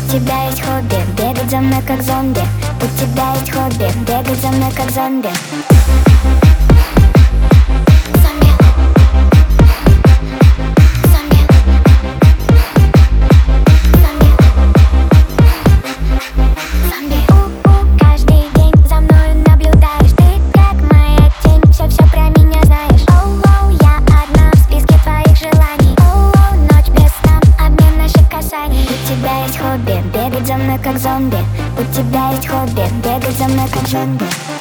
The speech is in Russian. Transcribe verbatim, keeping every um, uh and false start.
тебя есть хобби бегать за мной как зомби. У тебя есть хобби бегать за мной как зомби. У тебя есть хобби бегать за мной как зомби. У тебя есть хобби бегать за мной как зомби.